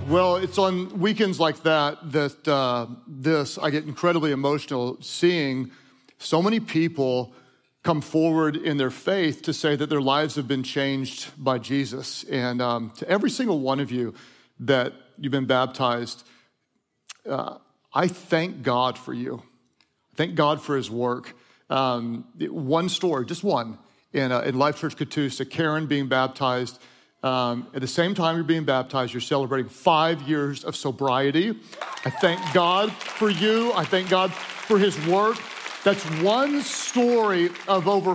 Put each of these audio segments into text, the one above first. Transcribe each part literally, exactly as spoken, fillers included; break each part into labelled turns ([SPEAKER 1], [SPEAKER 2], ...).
[SPEAKER 1] Well, it's on weekends like that that uh, this, I get incredibly emotional seeing so many people come forward in their faith to say that their lives have been changed by Jesus. And um, to every single one of you that you've been baptized, uh, I thank God for you. Thank God for his work. Um, one story, just one, in, uh, in Life Church Catoosa, Karen being baptized. Um, at the same time you're being baptized, you're celebrating five years of sobriety. I thank God for you. I thank God for his work. That's one story of over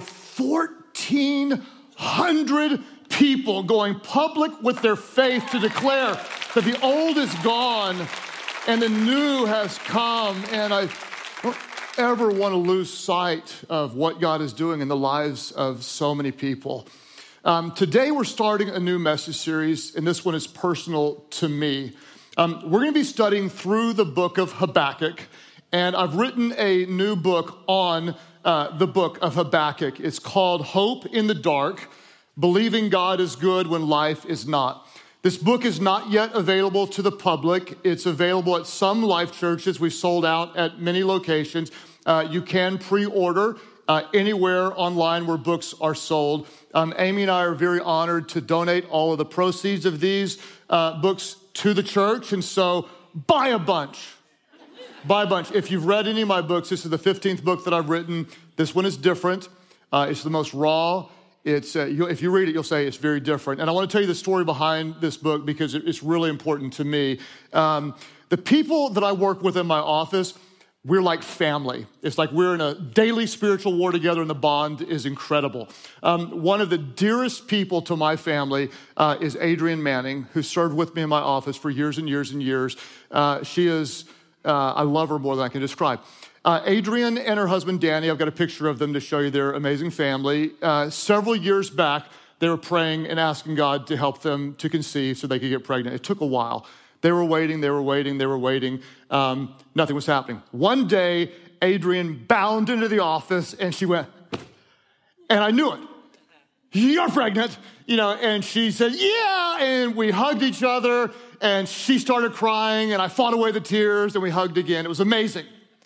[SPEAKER 1] fourteen hundred people going public with their faith to declare that the old is gone and the new has come. And I don't ever want to lose sight of what God is doing in the lives of so many people. Um, today we're starting a new message series, and this one is personal to me. Um, we're going to be studying through the book of Habakkuk, and I've written a new book on uh, the book of Habakkuk. It's called Hope in the Dark, Believing God is Good When Life is Not. This book is not yet available to the public. It's available at some Life churches. We've sold out at many locations. Uh, you can pre-order uh, anywhere online where books are sold. Um, Amy and I are very honored to donate all of the proceeds of these uh, books to the church. And so buy a bunch. Buy a bunch. If you've read any of my books, this is the fifteenth book that I've written. This one is different. Uh, it's the most raw. It's uh, you, if you read it, you'll say it's very different. And I want to tell you the story behind this book because it, it's really important to me. Um, the people that I work with in my office, we're like family. It's like we're in a daily spiritual war together, and the bond is incredible. Um, one of the dearest people to my family uh, is Adrienne Manning, who served with me in my office for years and years and years. Uh, she is, uh, I love her more than I can describe. Uh, Adrienne and her husband, Danny, I've got a picture of them to show you their amazing family. Uh, several years back, they were praying and asking God to help them to conceive so they could get pregnant. It took a while. They were waiting, they were waiting, they were waiting. Um, nothing was happening. One day, Adrienne bounded into the office and she went, and I knew it. You're pregnant, you know, and she said, yeah, and we hugged each other and she started crying and I fought away the tears and we hugged again. It was amazing.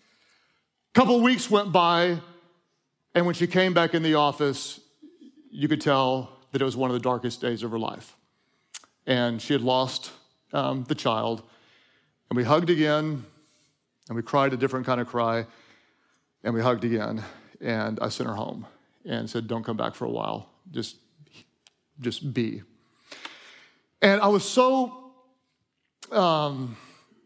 [SPEAKER 1] A couple of weeks went by and when she came back in the office, you could tell that it was one of the darkest days of her life. And she had lost Um, the child, and we hugged again, and we cried a different kind of cry, and we hugged again, and I sent her home and said, don't come back for a while, just, just be. And I was so um,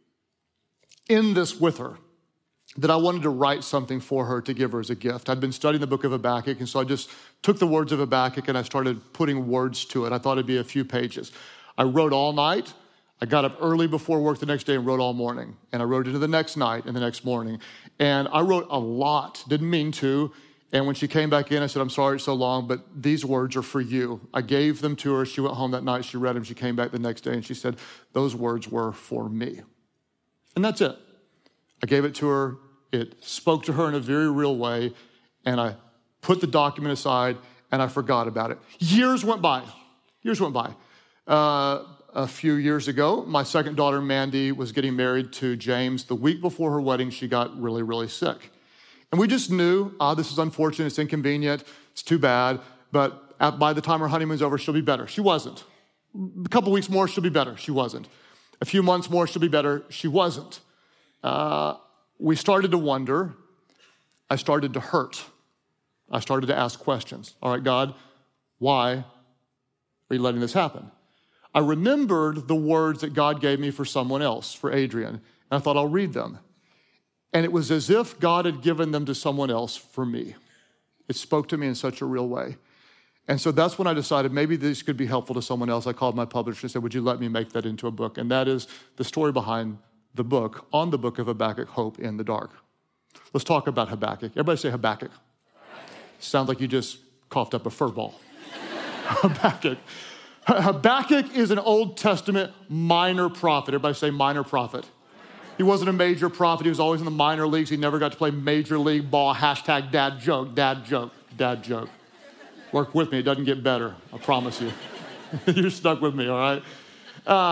[SPEAKER 1] in this with her that I wanted to write something for her to give her as a gift. I'd been studying the book of Habakkuk, and so I just took the words of Habakkuk and I started putting words to it. I thought it'd be a few pages. I wrote all night. I got up early before work the next day and wrote all morning. And I wrote into the next night and the next morning. And I wrote a lot, didn't mean to. And when she came back in, I said, I'm sorry it's so long, but these words are for you. I gave them to her. She went home that night. She read them. She came back the next day and she said, those words were for me. And that's it. I gave it to her. It spoke to her in a very real way. And I put the document aside and I forgot about it. Years went by. Years went by. Uh, A few years ago, my second daughter, Mandy, was getting married to James. The week before her wedding, she got really, really sick. And we just knew, ah, this is unfortunate, it's inconvenient, it's too bad, but by the time her honeymoon's over, she'll be better. She wasn't. A couple weeks more, she'll be better. She wasn't. A few months more, she'll be better. She wasn't. Uh, we started to wonder. I started to hurt. I started to ask questions. All right, God, why are you letting this happen? I remembered the words that God gave me for someone else, for Adrienne, and I thought I'll read them. And it was as if God had given them to someone else for me. It spoke to me in such a real way. And so that's when I decided maybe this could be helpful to someone else. I called my publisher and said, would you let me make that into a book? And that is the story behind the book, on the book of Habakkuk, Hope in the Dark. Let's talk about Habakkuk. Everybody say Habakkuk. Sounds like you just coughed up a fur ball. Habakkuk. Habakkuk is an Old Testament minor prophet. Everybody say minor prophet. He wasn't a major prophet. He was always in the minor leagues. He never got to play major league ball. Hashtag dad joke, dad joke, dad joke. Work with me. It doesn't get better. I promise you. You're stuck with me, all right? Uh,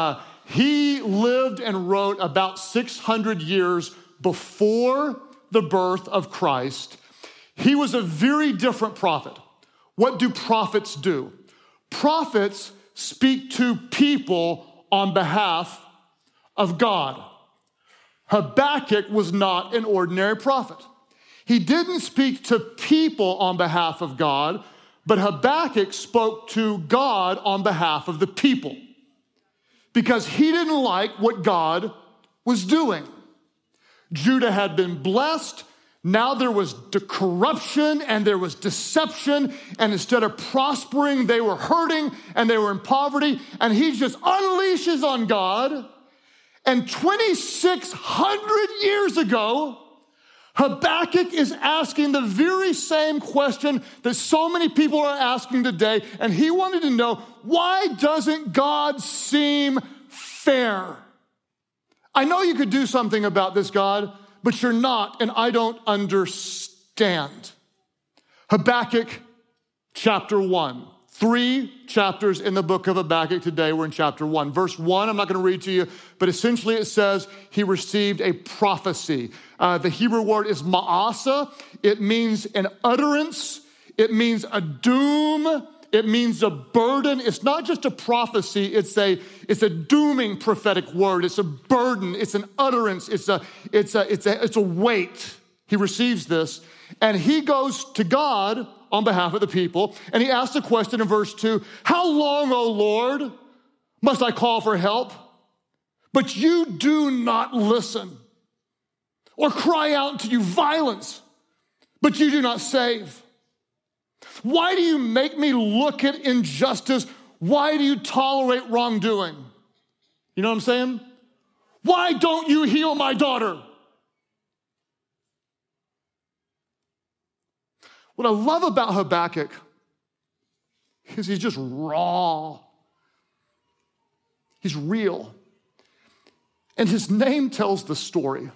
[SPEAKER 1] He lived and wrote about six hundred years before the birth of Christ. He was a very different prophet. What do prophets do? Prophets speak to people on behalf of God. Habakkuk was not an ordinary prophet. He didn't speak to people on behalf of God, but Habakkuk spoke to God on behalf of the people because he didn't like what God was doing. Judah had been blessed. Now there was de- corruption and there was deception. And instead of prospering, they were hurting and they were in poverty. And he just unleashes on God. And twenty-six hundred years ago, Habakkuk is asking the very same question that so many people are asking today. And he wanted to know, why doesn't God seem fair? I know you could do something about this, God, but you're not, and I don't understand. Habakkuk chapter one. Three chapters in the book of Habakkuk today. We're in chapter one. Verse one, I'm not going to read to you, but essentially it says he received a prophecy. Uh, the Hebrew word is ma'asa. It means an utterance. It means a doom. It means a burden. It's not just a prophecy. It's a, it's a dooming prophetic word. It's a burden. It's an utterance. It's a, it's a, it's a, it's a weight. He receives this and he goes to God on behalf of the people. And he asks the question in verse two, how long, O Lord, must I call for help? But you do not listen, or cry out to you violence, but you do not save. Why do you make me look at injustice? Why do you tolerate wrongdoing? You know what I'm saying? Why don't you heal my daughter? What I love about Habakkuk is he's just raw. He's real. And his name tells the story.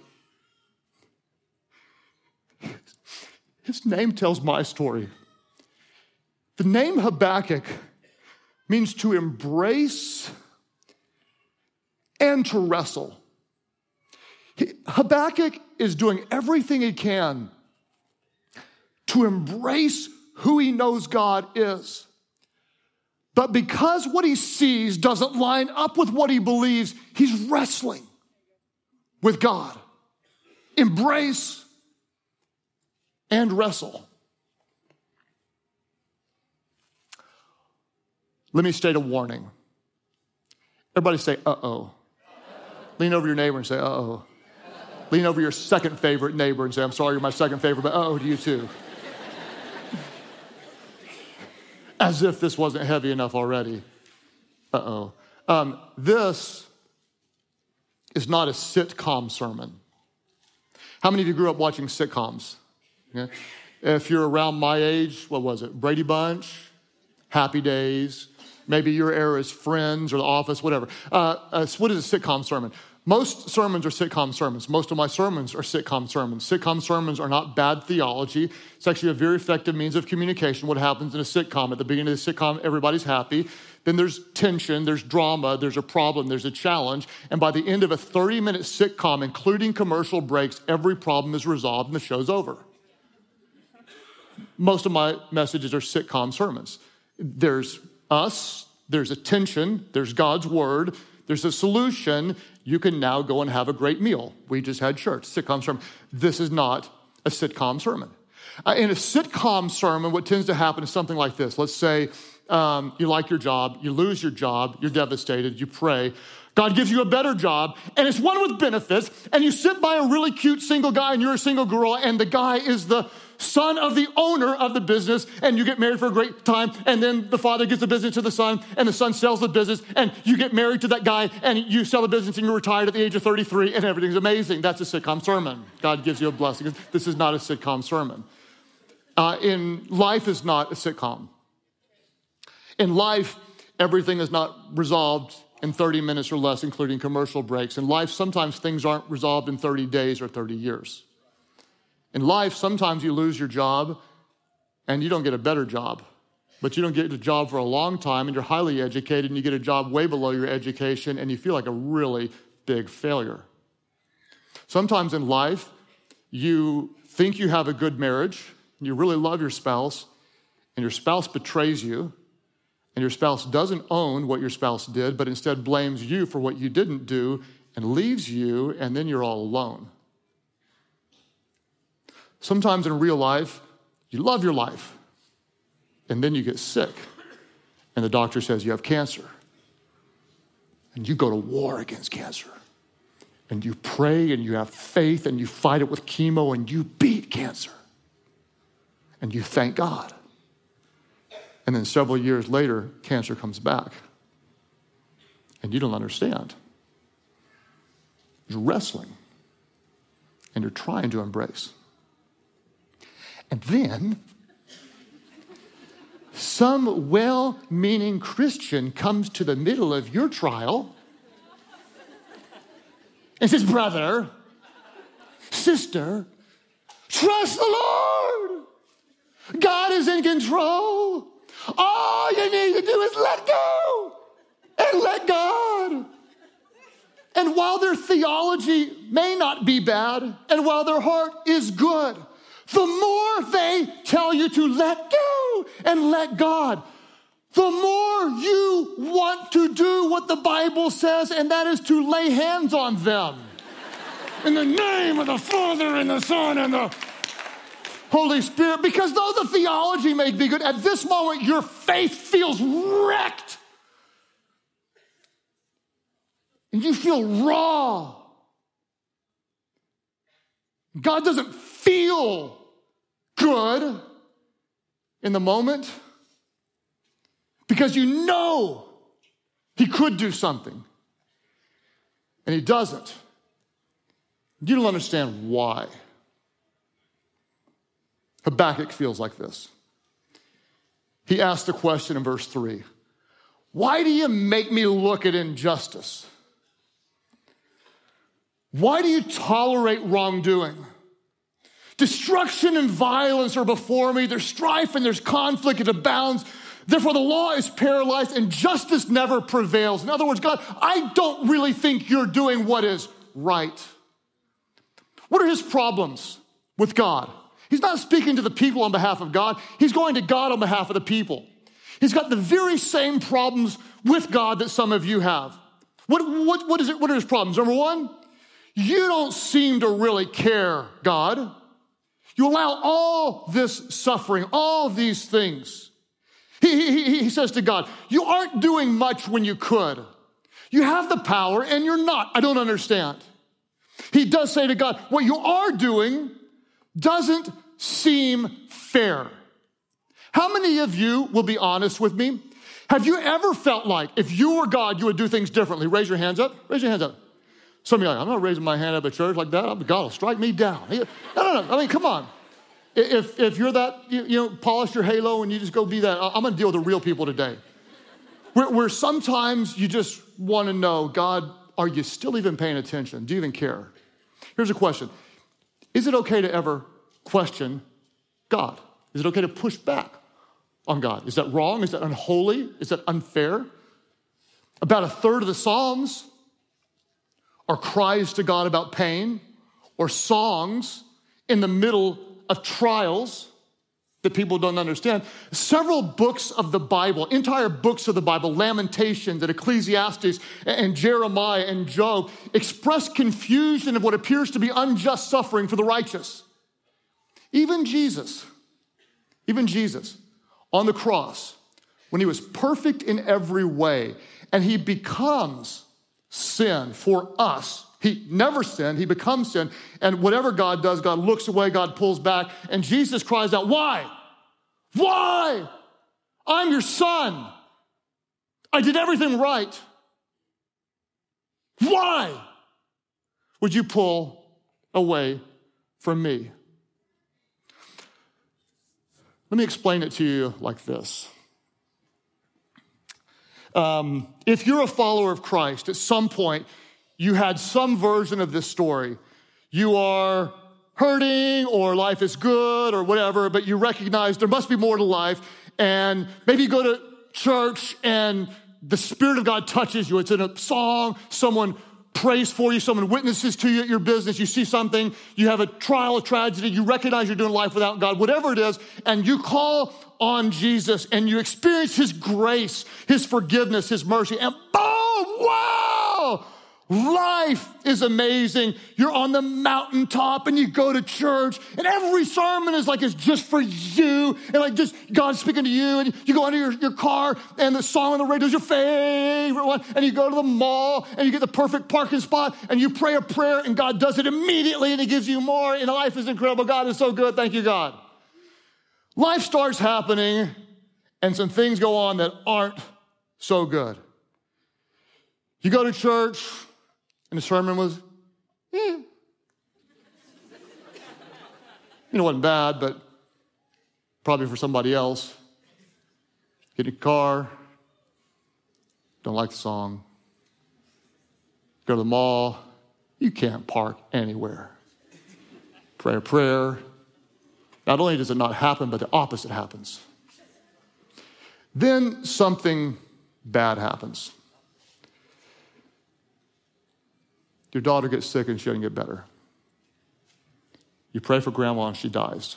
[SPEAKER 1] His name tells my story. The name Habakkuk means to embrace and to wrestle. He, Habakkuk is doing everything he can to embrace who he knows God is. But because what he sees doesn't line up with what he believes, he's wrestling with God. Embrace and wrestle. Let me state a warning. Everybody say, uh-oh. Lean over your neighbor and say, uh-oh. Lean over your second favorite neighbor and say, I'm sorry, you're my second favorite, but uh-oh to you too. As if this wasn't heavy enough already. Uh-oh. Um, this is not a sitcom sermon. How many of you grew up watching sitcoms? Yeah. If you're around my age, what was it? Brady Bunch, Happy Days, maybe your era is Friends or The Office, whatever. Uh, uh, what is a sitcom sermon? Most sermons are sitcom sermons. Most of my sermons are sitcom sermons. Sitcom sermons are not bad theology. It's actually a very effective means of communication. What happens in a sitcom? At the beginning of the sitcom, everybody's happy. Then there's tension, there's drama, there's a problem, there's a challenge. And by the end of a thirty-minute sitcom, including commercial breaks, every problem is resolved and the show's over. Most of my messages are sitcom sermons. There's us, there's a tension, there's God's word, there's a solution. You can now go and have a great meal. We just had church, sitcom sermon. This is not a sitcom sermon. Uh, in a sitcom sermon, what tends to happen is something like this. Let's say um, you like your job, you lose your job, you're devastated, you pray. God gives you a better job, and it's one with benefits, and you sit by a really cute single guy, and you're a single girl, and the guy is the son of the owner of the business, and you get married for a great time, and then the father gives the business to the son, and the son sells the business, and you get married to that guy, and you sell the business, and you're retired at the age of thirty-three, and everything's amazing. That's a sitcom sermon. God gives you a blessing. This is not a sitcom sermon. Uh, in life is not a sitcom. In life, everything is not resolved in thirty minutes or less, including commercial breaks. In life, sometimes things aren't resolved in thirty days or thirty years. In life, sometimes you lose your job and you don't get a better job. but you don't get a job for a long time, and you're highly educated, and you get a job way below your education, and you feel like a really big failure. Sometimes in life, you think you have a good marriage, and you really love your spouse, and your spouse betrays you, and your spouse doesn't own what your spouse did, but instead blames you for what you didn't do and leaves you, and then you're all alone. Sometimes in real life, you love your life, and then you get sick, and the doctor says you have cancer, and you go to war against cancer, and you pray, and you have faith, and you fight it with chemo, and you beat cancer, and you thank God. And then several years later, cancer comes back, and you don't understand. You're wrestling, and you're trying to embrace. And then, some well-meaning Christian comes to the middle of your trial and says, brother, sister, trust the Lord. God is in control. All you need to do is let go and let God. And while their theology may not be bad, and while their heart is good, the more they tell you to let go and let God, the more you want to do what the Bible says, and that is to lay hands on them. In the name of the Father and the Son and the Holy Spirit, because though the theology may be good, at this moment your faith feels wrecked. And you feel raw. God doesn't feel good in the moment because you know he could do something and he doesn't. You don't understand why. Habakkuk feels like this. He asked the question in verse three, why do you make me look at injustice? Why do you tolerate wrongdoing? Destruction and violence are before me. There's strife and there's conflict. It abounds. Therefore, the law is paralyzed and justice never prevails. In other words, God, I don't really think you're doing what is right. What are his problems with God? He's not speaking to the people on behalf of God. He's going to God on behalf of the people. He's got the very same problems with God that some of you have. What, what, what is it? What are his problems? Number one, you don't seem to really care, God. You allow all this suffering, all these things. He, he, he says to God, you aren't doing much when you could. You have the power and you're not. I don't understand. He does say to God, what you are doing doesn't seem fair. How many of you will be honest with me? Have you ever felt like if you were God, you would do things differently? Raise your hands up. Raise your hands up. Some of you are like, I'm not raising my hand up at church like that. God will strike me down. No, no, no. I mean, come on. If if you're that, you, you know, polish your halo and you just go be that, I'm going to deal with the real people today. Where, where sometimes you just want to know, God, are you still even paying attention? Do you even care? Here's a question. Is it okay to ever question God? Is it okay to push back on God? Is that wrong? Is that unholy? Is that unfair? About a third of the Psalms are cries to God about pain or songs in the middle of trials that people don't understand. Several books of the Bible, entire books of the Bible, Lamentations and Ecclesiastes and Jeremiah and Job, express confusion of what appears to be unjust suffering for the righteous. Even Jesus, even Jesus on the cross, when he was perfect in every way, and he becomes sin for us. He never sinned, he becomes sin, and whatever God does, God looks away, God pulls back, and Jesus cries out, why? Why? I'm your son. I did everything right. Why would you pull away from me? Let me explain it to you like this. Um, if you're a follower of Christ, at some point, you had some version of this story. You are hurting or life is good or whatever, but you recognize there must be more to life. and maybe you go to church and the Spirit of God touches you. It's in a song, someone prays for you, someone witnesses to you at your business, you see something, you have a trial, a tragedy, you recognize you're doing life without God, whatever it is, and you call on Jesus and you experience his grace, his forgiveness, his mercy, and boom, wow! Life is amazing. You're on the mountaintop and you go to church and every sermon is like it's just for you and like just God's speaking to you, and you go into your, your car and the song on the radio is your favorite one, and you go to the mall and you get the perfect parking spot and you pray a prayer and God does it immediately and he gives you more, and life is incredible. God is so good. Thank you, God. Life starts happening and some things go on that aren't so good. You go to church, and the sermon was, eh. You know, it wasn't bad, but probably for somebody else. Get in a car, don't like the song. Go to the mall, you can't park anywhere. Pray a prayer. Not only does it not happen, but the opposite happens. Then something bad happens. Your daughter gets sick and she doesn't get better. You pray for grandma and she dies.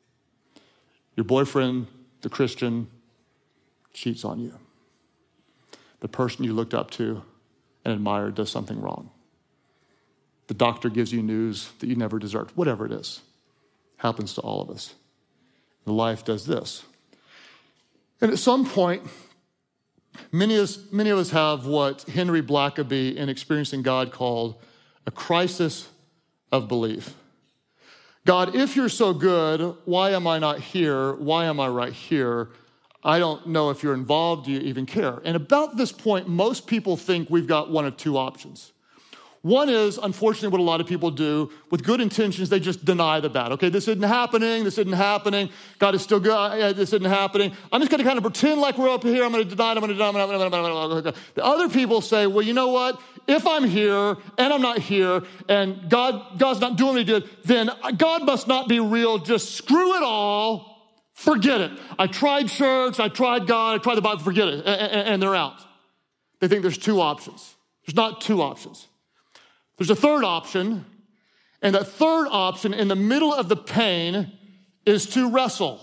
[SPEAKER 1] Your boyfriend, the Christian, cheats on you. The person you looked up to and admired does something wrong. The doctor gives you news that you never deserved. Whatever it is, happens to all of us. And life does this. And at some point, Many of, us, many of us have what Henry Blackaby in Experiencing God called a crisis of belief. God, if you're so good, why am I not here? Why am I right here? I don't know if you're involved. Do you even care? And about this point, most people think we've got one of two options. One is, unfortunately, what a lot of people do with good intentions, they just deny the bad. Okay, this isn't happening, this isn't happening, God is still good, this isn't happening. I'm just gonna kind of pretend like we're up here, I'm gonna deny it, I'm gonna deny it, I'm gonna deny it. The other people say, well, you know what? If I'm here and I'm not here and God, God's not doing what he did, then God must not be real, just screw it all, forget it. I tried church, I tried God, I tried the Bible, forget it, and they're out. They think there's two options. There's not two options. There's a third option, and that third option in the middle of the pain is to wrestle.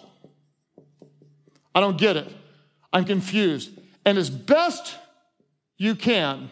[SPEAKER 1] I don't get it. I'm confused. And as best you can,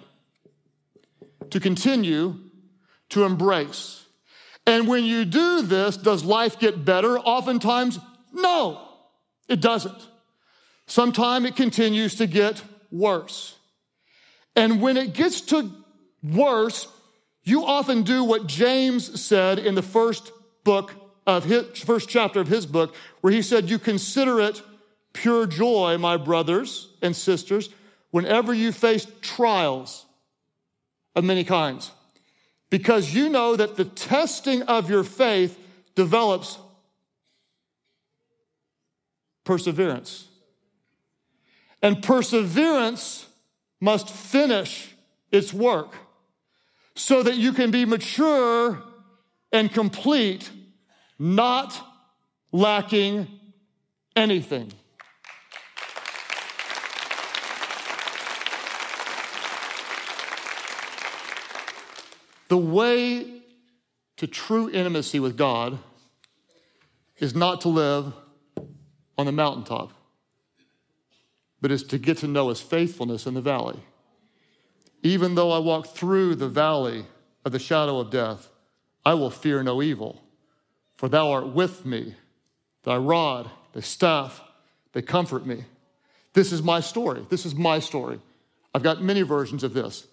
[SPEAKER 1] to continue to embrace. And when you do this, does life get better? Oftentimes, no, it doesn't. Sometimes it continues to get worse. And when it gets to worse, you often do what James said in the first book of his, first chapter of his book, where he said, you consider it pure joy, my brothers and sisters, whenever you face trials of many kinds, because you know that the testing of your faith develops perseverance. And perseverance must finish its work, so that you can be mature and complete, not lacking anything. The way to true intimacy with God is not to live on the mountaintop, but is to get to know his faithfulness in the valley. Even though I walk through the valley of the shadow of death, I will fear no evil, for thou art with me. Thy rod, thy staff, they comfort me. This is my story. This is my story. I've got many versions of this.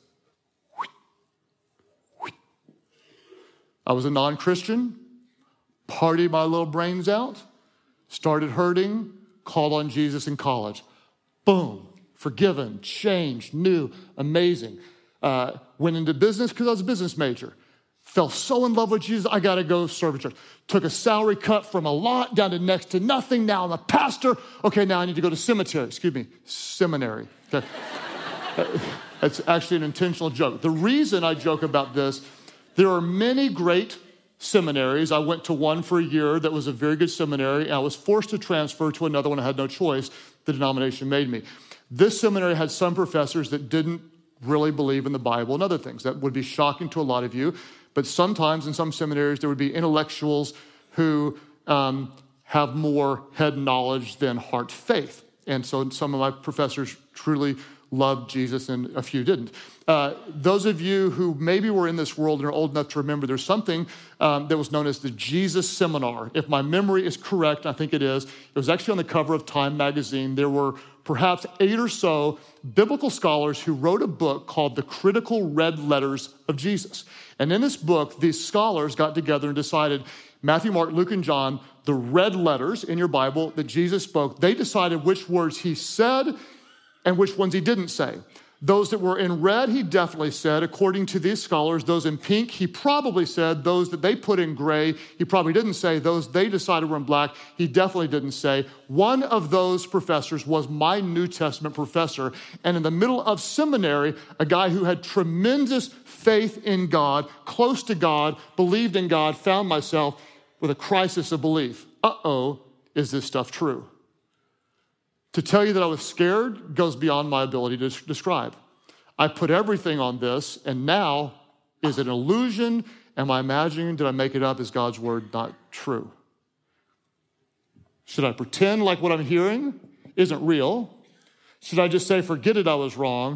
[SPEAKER 1] I was a non-Christian, partied my little brains out, started hurting, called on Jesus in college. Boom. Forgiven, changed, new, amazing. Uh, went into business because I was a business major. Fell so in love with Jesus, I got to go serve a church. Took a salary cut from a lot down to next to nothing. Now I'm a pastor. Okay, now I need to go to cemetery. Excuse me, seminary. Okay. That's actually an intentional joke. The reason I joke about this, there are many great seminaries. I went to one for a year that was a very good seminary, and I was forced to transfer to another one. I had no choice. The denomination made me. This seminary had some professors that didn't really believe in the Bible and other things. That would be shocking to a lot of you. But sometimes in some seminaries, there would be intellectuals who um, have more head knowledge than heart faith. And so some of my professors truly loved Jesus and a few didn't. Uh, those of you who maybe were in this world and are old enough to remember, there's something um, that was known as the Jesus Seminar. If my memory is correct, I think it is, it was actually on the cover of Time magazine. There were perhaps eight or so biblical scholars who wrote a book called The Critical Red Letters of Jesus. And in this book, these scholars got together and decided, Matthew, Mark, Luke, and John, the red letters in your Bible that Jesus spoke, they decided which words he said and which ones he didn't say. Those that were in red, he definitely said. According to these scholars, those in pink, he probably said. Those that they put in gray, he probably didn't say. Those they decided were in black, he definitely didn't say. One of those professors was my New Testament professor. And in the middle of seminary, a guy who had tremendous faith in God, close to God, believed in God, found myself with a crisis of belief. Uh-oh, is this stuff true? To tell you that I was scared goes beyond my ability to describe. I put everything on this, and now, is it an illusion? Am I imagining? Did I make it up? Is God's word not true? Should I pretend like what I'm hearing isn't real? Should I just say, forget it, I was wrong?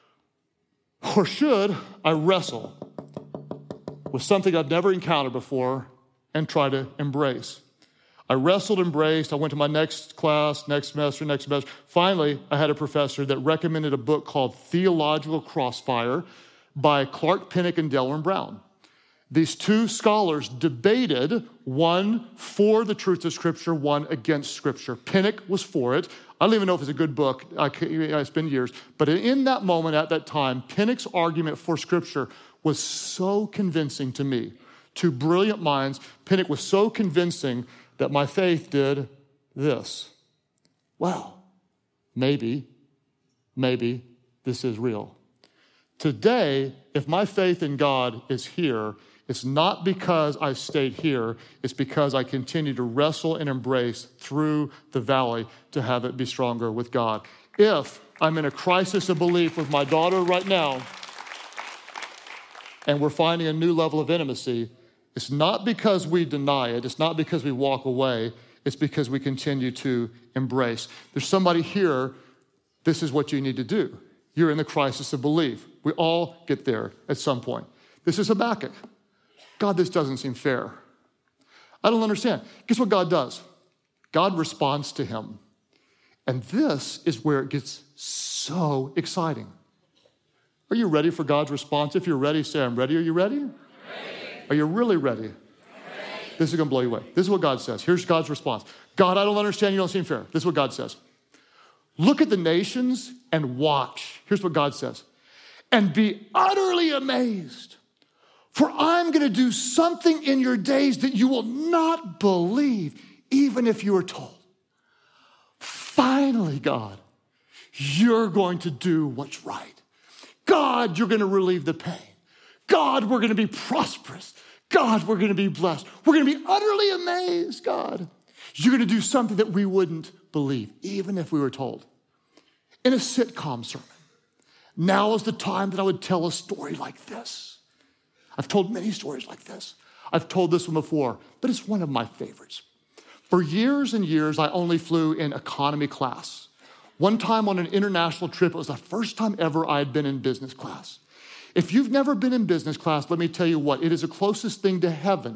[SPEAKER 1] Or should I wrestle with something I've never encountered before and try to embrace? I wrestled, embraced. I went to my next class, next semester, next semester. Finally, I had a professor that recommended a book called Theological Crossfire by Clark Pinnock and Delron Brown. These two scholars debated, one for the truth of Scripture, one against Scripture. Pinnock was for it. I don't even know if it's a good book. I, it's been years. But in that moment, at that time, Pinnock's argument for Scripture was so convincing to me. Two brilliant minds. Pinnock was so convincing that my faith did this. Well, maybe, maybe this is real. Today, if my faith in God is here, it's not because I stayed here, it's because I continue to wrestle and embrace through the valley to have it be stronger with God. If I'm in a crisis of belief with my daughter right now, and we're finding a new level of intimacy, it's not because we deny it. It's not because we walk away. It's because we continue to embrace. There's somebody here, this is what you need to do. You're in the crisis of belief. We all get there at some point. This is Habakkuk. God, this doesn't seem fair. I don't understand. Guess what God does? God responds to him. And this is where it gets so exciting. Are you ready for God's response? If you're ready, say, I'm ready. Are you ready? Are you really ready? ready? This is going to blow you away. This is what God says. Here's God's response. God, I don't understand. You don't seem fair. This is what God says. Look at the nations and watch. Here's what God says. And be utterly amazed. For I'm going to do something in your days that you will not believe, even if you were told. Finally, God, you're going to do what's right. God, you're going to relieve the pain. God, we're going to be prosperous. God, we're going to be blessed. We're going to be utterly amazed, God. You're going to do something that we wouldn't believe, even if we were told. In a sitcom sermon, now is the time that I would tell a story like this. I've told many stories like this. I've told this one before, but it's one of my favorites. For years and years, I only flew in economy class. One time on an international trip, it was the first time ever I had been in business class. If you've never been in business class, let me tell you what, it is the closest thing to heaven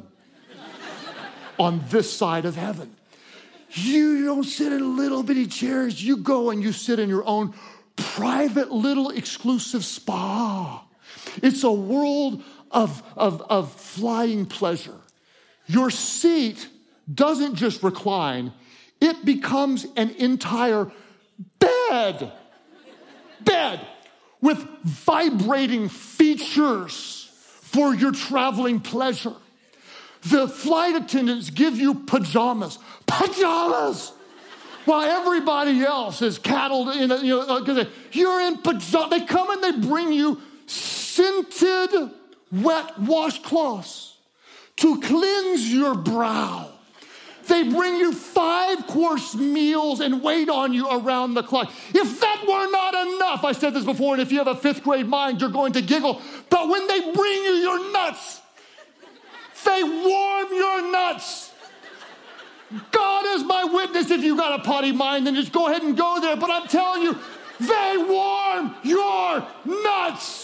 [SPEAKER 1] on this side of heaven. You don't sit in little bitty chairs. You go and you sit in your own private little exclusive spa. It's a world of, of, of flying pleasure. Your seat doesn't just recline. It becomes an entire bed. Bed. With vibrating features for your traveling pleasure. The flight attendants give you pajamas. Pajamas! While everybody else is cattled in, a, you know, because you're in pajamas. They come and they bring you scented, wet washcloths to cleanse your brow. They bring you five-course meals and wait on you around the clock. If that were not enough, I said this before, and if you have a fifth grade mind, you're going to giggle. But when they bring you your nuts, they warm your nuts. God is my witness. If you got a potty mind, then just go ahead and go there. But I'm telling you, they warm your nuts.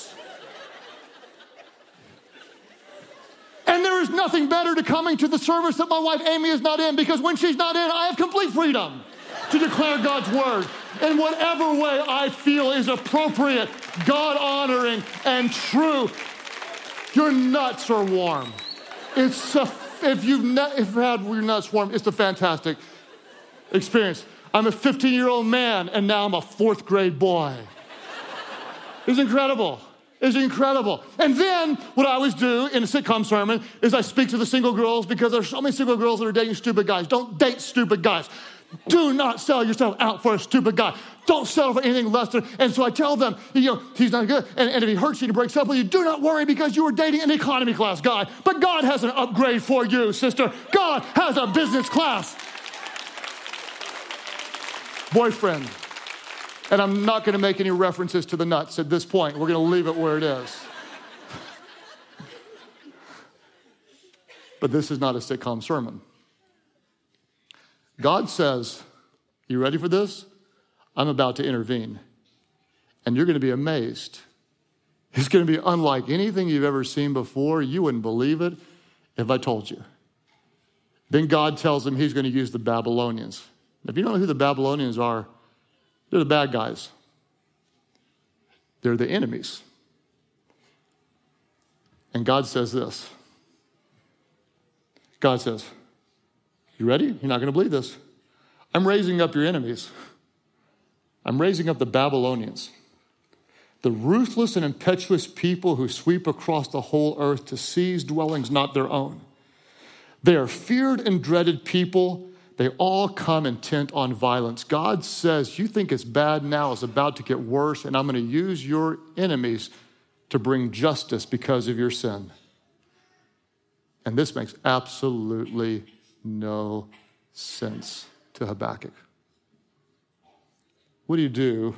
[SPEAKER 1] And there is nothing better to coming to the service that my wife Amy is not in, because when she's not in, I have complete freedom to declare God's word in whatever way I feel is appropriate, God-honoring, and true. Your nuts are warm. It's a, if you've ne- if you've had your nuts warm, it's a fantastic experience. I'm a fifteen-year-old man, and now I'm a fourth grade boy. It's incredible. It's incredible. And then what I always do in a sitcom sermon is I speak to the single girls, because there's so many single girls that are dating stupid guys. Don't date stupid guys. Do not sell yourself out for a stupid guy. Don't settle for anything less than. And so I tell them, you know, he's not good. And, and if he hurts you and breaks up with you, do not worry, because you were dating an economy class guy. But God has an upgrade for you, sister. God has a business class boyfriend. And I'm not going to make any references to the nuts at this point. We're going to leave it where it is. But this is not a sitcom sermon. God says, you ready for this? I'm about to intervene. And you're going to be amazed. It's going to be unlike anything you've ever seen before. You wouldn't believe it if I told you. Then God tells him he's going to use the Babylonians. If you don't know who the Babylonians are, they're the bad guys. They're the enemies. And God says this. God says, you ready? You're not going to believe this. I'm raising up your enemies. I'm raising up the Babylonians, the ruthless and impetuous people who sweep across the whole earth to seize dwellings not their own. They are feared and dreaded people. They all come intent on violence. God says, you think it's bad now, it's about to get worse, and I'm going to use your enemies to bring justice because of your sin. And this makes absolutely no sense to Habakkuk. What do you do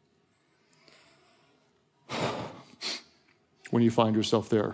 [SPEAKER 1] when you find yourself there?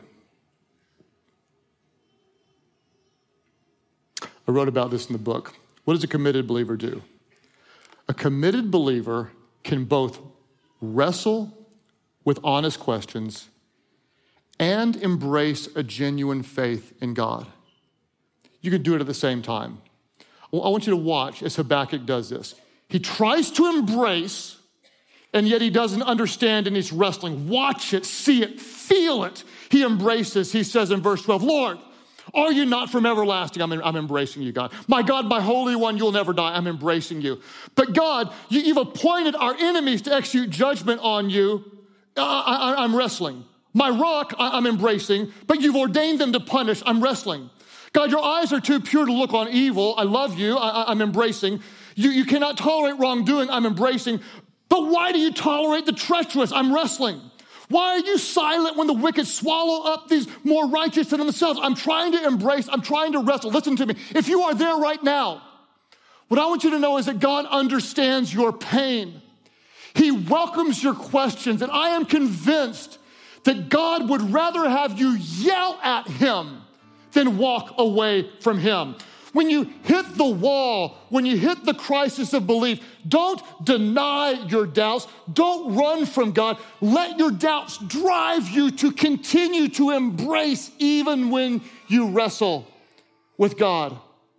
[SPEAKER 1] I wrote about this in the book. What does a committed believer do? A committed believer can both wrestle with honest questions and embrace a genuine faith in God. You can do it at the same time. I want you to watch as Habakkuk does this. He tries to embrace, and yet he doesn't understand, and he's wrestling. Watch it, see it, feel it. He embraces. He says in verse twelve, Lord, are you not from everlasting? I'm, I'm embracing you, God. My God, my Holy One, you'll never die. I'm embracing you. But God, you, you've appointed our enemies to execute judgment on you. I, I, I'm wrestling. My rock, I, I'm embracing, but you've ordained them to punish. I'm wrestling. God, your eyes are too pure to look on evil. I love you. I, I, I'm embracing. You, you cannot tolerate wrongdoing. I'm embracing. But why do you tolerate the treacherous? I'm wrestling. Why are you silent when the wicked swallow up these more righteous than themselves? I'm trying to embrace. I'm trying to wrestle. Listen to me. If you are there right now, what I want you to know is that God understands your pain. He welcomes your questions. And I am convinced that God would rather have you yell at him than walk away from him. When you hit the wall, when you hit the crisis of belief, don't deny your doubts. Don't run from God. Let your doubts drive you to continue to embrace even when you wrestle with God.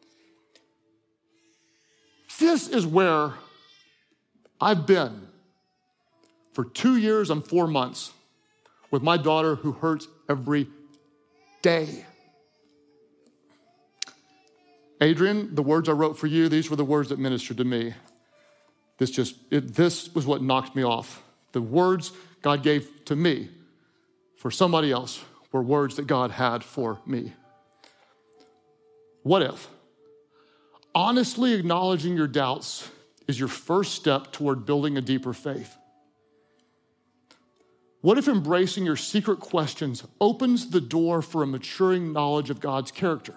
[SPEAKER 1] This is where I've been for two years and four months with my daughter who hurts every day. Adrian, the words I wrote for you, these were the words that ministered to me. This just, it, this was what knocked me off. The words God gave to me for somebody else were words that God had for me. What if honestly acknowledging your doubts is your first step toward building a deeper faith? What if embracing your secret questions opens the door for a maturing knowledge of God's character?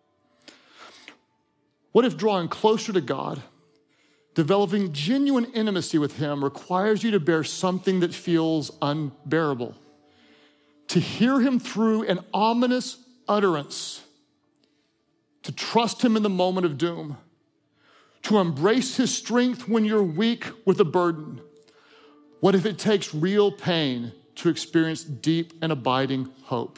[SPEAKER 1] What if drawing closer to God, developing genuine intimacy with him, requires you to bear something that feels unbearable? To hear him through an ominous utterance, to trust him in the moment of doom, to embrace his strength when you're weak with a burden. What if it takes real pain to experience deep and abiding hope?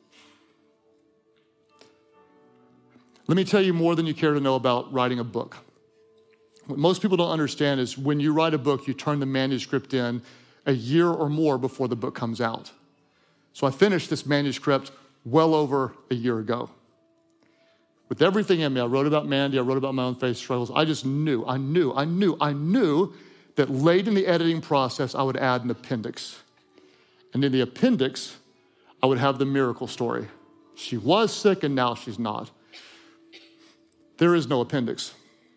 [SPEAKER 1] Let me tell you more than you care to know about writing a book. What most people don't understand is when you write a book, you turn the manuscript in a year or more before the book comes out. So I finished this manuscript well over a year ago. With everything in me, I wrote about Mandy, I wrote about my own faith struggles. I just knew, I knew, I knew, I knew that late in the editing process, I would add an appendix. And in the appendix, I would have the miracle story. She was sick and now she's not. There is no appendix.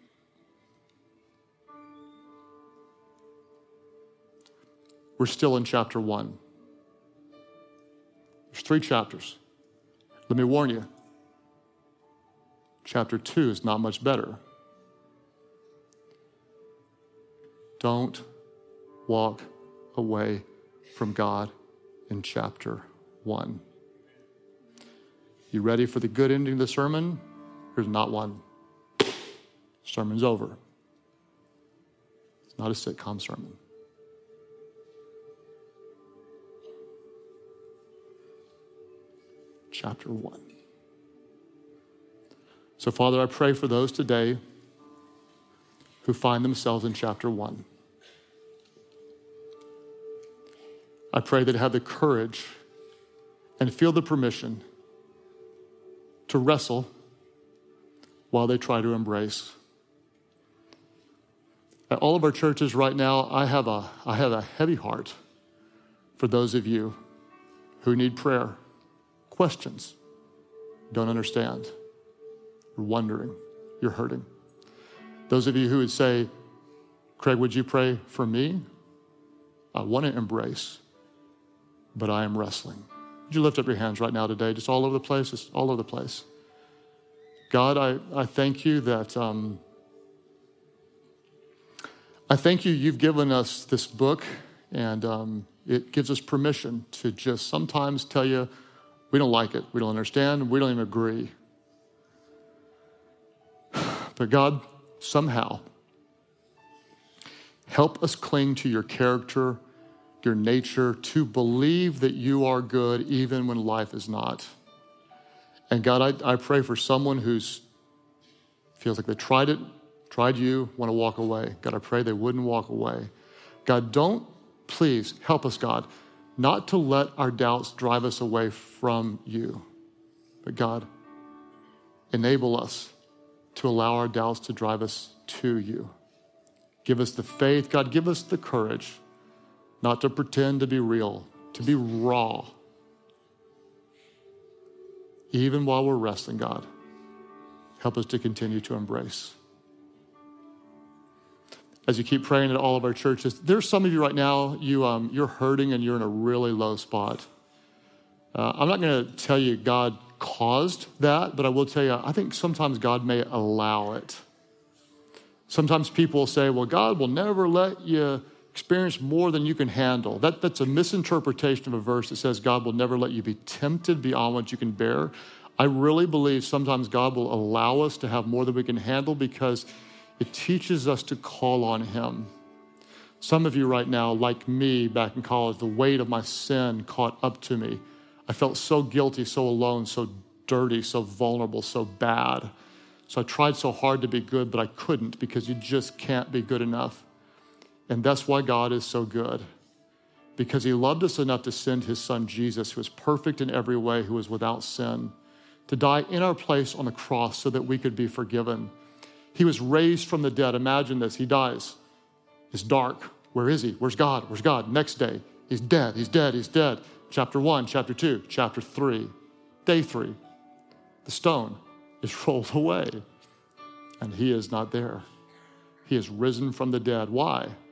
[SPEAKER 1] We're still in chapter one. There's three chapters. Let me warn you. Chapter two is not much better. Don't walk away from God in chapter one. You ready for the good ending of the sermon? Here's not one. Sermon's over. It's not a sitcom sermon. Chapter one. So, Father, I pray for those today who find themselves in chapter one. I pray that they have the courage and feel the permission to wrestle while they try to embrace. At all of our churches right now, I have a, I have a heavy heart for those of you who need prayer, questions, don't understand, you're wondering, you're hurting. Those of you who would say, Craig, would you pray for me? I want to embrace, but I am wrestling. Would you lift up your hands right now today, just all over the place, just all over the place. God, I, I thank you that, um, I thank you you've given us this book, and um, it gives us permission to just sometimes tell you we don't like it, we don't understand, we don't even agree. But God, somehow, help us cling to your character, your nature, to believe that you are good even when life is not. And God, I, I pray for someone who's feels like they tried it, tried you, want to walk away. God, I pray they wouldn't walk away. God, don't, please help us, God, not to let our doubts drive us away from you. But God, enable us to allow our doubts to drive us to you. Give us the faith. God, give us the courage not to pretend to be real, to be raw. Even while we're wrestling, God, help us to continue to embrace. As you keep praying at all of our churches, there's some of you right now, you, um, you're hurting and you're in a really low spot. Uh, I'm not going to tell you God caused that, but I will tell you, I think sometimes God may allow it. Sometimes people say, well, God will never let you experience more than you can handle. That, that's a misinterpretation of a verse that says God will never let you be tempted beyond what you can bear. I really believe sometimes God will allow us to have more than we can handle because it teaches us to call on him. Some of you right now, like me back in college, the weight of my sin caught up to me. I felt so guilty, so alone, so dirty, so vulnerable, so bad. So I tried so hard to be good, but I couldn't because you just can't be good enough. And that's why God is so good. Because he loved us enough to send his son Jesus, who is perfect in every way, who is without sin, to die in our place on the cross so that we could be forgiven. He was raised from the dead. Imagine this. He dies. It's dark. Where is he? Where's God? Where's God? Next day, he's dead. He's dead. He's dead. Chapter one, chapter two, chapter three, day three. The stone is rolled away, and he is not there. He is risen from the dead. Why?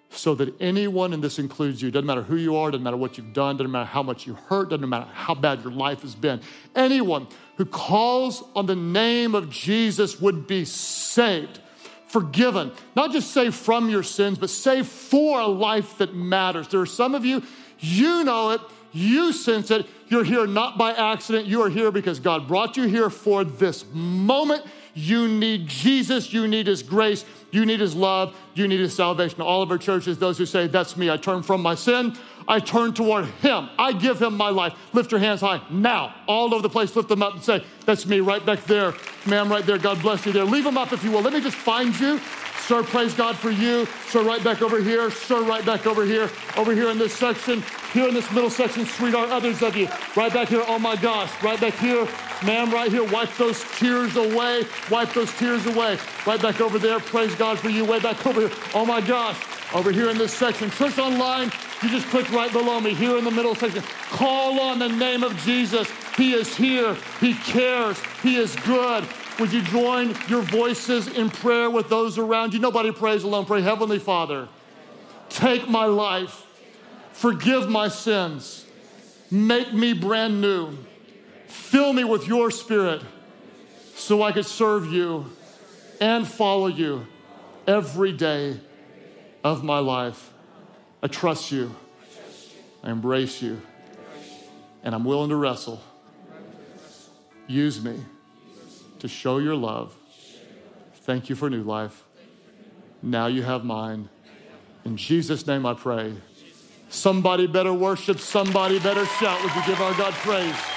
[SPEAKER 1] so that anyone, and this includes you, doesn't matter who you are, doesn't matter what you've done, doesn't matter how much you hurt, doesn't matter how bad your life has been, anyone who calls on the name of Jesus would be saved, forgiven, not just saved from your sins, but saved for a life that matters. There are some of you, you know it, you sense it. You're here not by accident. You are here because God brought you here for this moment. You need Jesus. You need his grace. You need his love. You need his salvation. All of our churches, those who say, that's me. I turn from my sin. I turn toward him. I give him my life. Lift your hands high now. All over the place, lift them up and say, that's me right back there. Ma'am, right there. God bless you there. Leave them up if you will. Let me just find you. Sir, praise God for you. Sir, right back over here. Sir, right back over here. Over here in this section. Here in this middle section, sweetheart, others of you. Right back here. Oh my gosh. Right back here. Ma'am, right here. Wipe those tears away. Wipe those tears away. Right back over there. Praise God for you. Way back over here. Oh my gosh. Over here in this section. Church online, you just click right below me. Here in the middle section. Call on the name of Jesus. He is here. He cares. He is good. Would you join your voices in prayer with those around you? Nobody prays alone. Pray, Heavenly Father, take my life. Forgive my sins. Make me brand new. Fill me with your spirit so I could serve you and follow you every day of my life. I trust you. I embrace you. And I'm willing to wrestle. Use me to show your love. Thank you for new life. Now you have mine. In Jesus' name I pray. Somebody better worship, somebody better shout. Would you give our God praise?